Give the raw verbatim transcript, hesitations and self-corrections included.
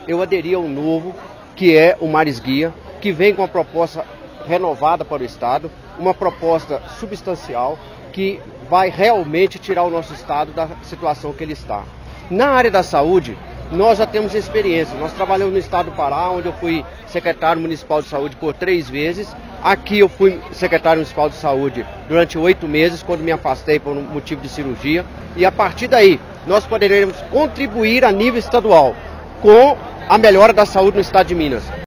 eu aderi ao novo, que é o Mares Guia, que vem com uma proposta renovada para o Estado, uma proposta substancial que vai realmente tirar o nosso Estado da situação que ele está. Na área da saúde, nós já temos experiência. Nós trabalhamos no Estado do Pará, onde eu fui secretário municipal de saúde por três vezes. Aqui eu fui secretário municipal de saúde durante oito meses, quando me afastei por um motivo de cirurgia. E a partir daí, nós poderemos contribuir a nível estadual com a melhora da saúde no Estado de Minas.